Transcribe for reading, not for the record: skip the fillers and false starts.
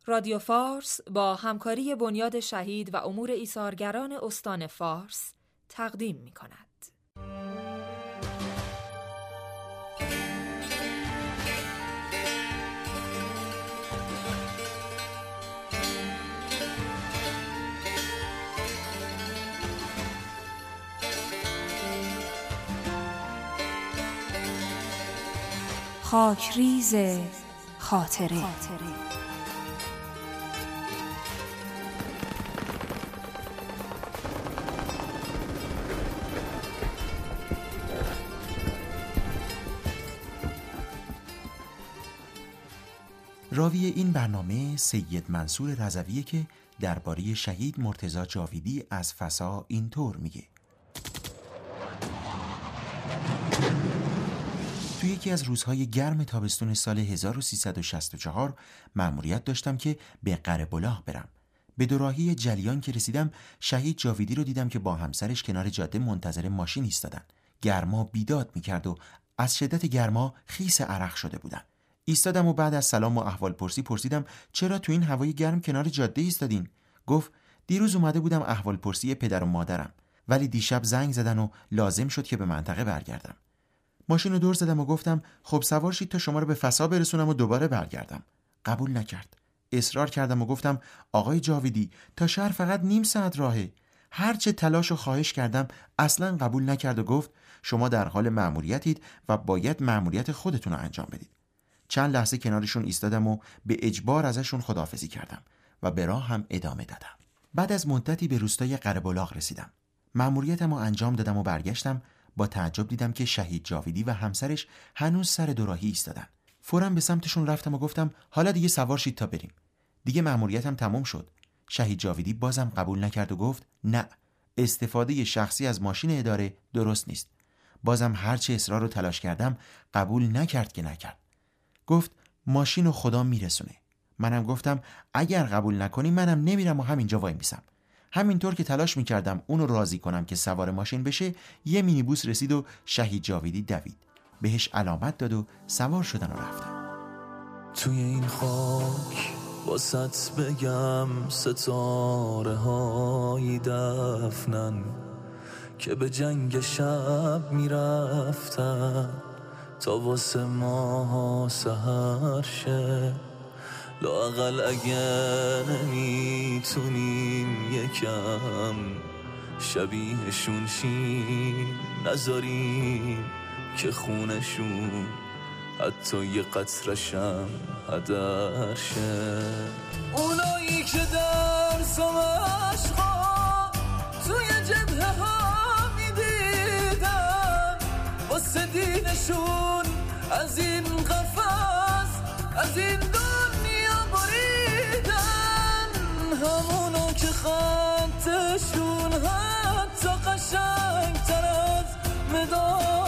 رادیو فارس با همکاری بنیاد شهید و امور ایثارگران استان فارس تقدیم می‌کند. خاکریز خاطره. راوی این برنامه سید منصور رضویه که درباره شهید مرتضی جاویدی از فسا اینطور میگه: توی یکی از روزهای گرم تابستون سال 1364 مأموریت داشتم که به قره‌بلاغ برم. به دوراهی جلیان که رسیدم شهید جاویدی رو دیدم که با همسرش کنار جاده منتظر ماشین ایستادن. گرما بیداد میکرد و از شدت گرما خیس عرق شده بودن. ایستادم و بعد از سلام و احوال پرسی پرسیدم چرا تو این هوای گرم کنار جاده ایستادین؟ گفت دیروز اومده بودم احوال پرسی پدر و مادرم، ولی دیشب زنگ زدن و لازم شد که به منطقه برگردم. ماشین رو دور زدم و گفتم خب سوار شید تا شما رو به فسا برسونم و دوباره برگردم. قبول نکرد. اصرار کردم و گفتم آقای جاویدی تا شهر فقط نیم ساعت راهه. هرچه تلاش و خواهش کردم اصلا قبول نکرد و گفت شما در حال مأموریتید و باید مأموریت خودتون رو انجام بدید. چند لحظه کنارشون ایستادم و به اجبار ازشون خداحافظی کردم و به راه هم ادامه دادم. بعد از مدتی به روستای قره‌بلاغ رسیدم. مأموریتمو انجام دادم و برگشتم. با تعجب دیدم که شهید جاویدی و همسرش هنوز سر دوراهی ایستادن. فوراً به سمتشون رفتم و گفتم حالا دیگه سوار شید تا بریم. دیگه مأموریتم تموم شد. شهید جاویدی بازم قبول نکرد و گفت نه، استفاده شخصی از ماشین اداره درست نیست. بازم هرچه اصرار و تلاش کردم قبول نکرد که نکرد. گفت ماشین رو خدا میرسونه. منم گفتم اگر قبول نکنی منم نمیرم و همینجا وای میسم. همینطور که تلاش میکردم اونو راضی کنم که سوار ماشین بشه، یه مینیبوس رسید و شهید جاویدی دوید. بهش علامت داد و سوار شدن و رفتن. توی این خاک واسط بگم ستاره های دفنن که به جنگ شب میرفتن تا واسه ما سحر شه. لااقل اگه نمیتونیم یکم شبیهشون شیم نذاریم که خونشون حتی یه قطرشم هدر شه. اونایی که درس و عشقا توی جبهه ها میدیدن واسه دینشون از این قفس از این دنیا بریدن. همونا که خطشون حتی قشنگتر از مداد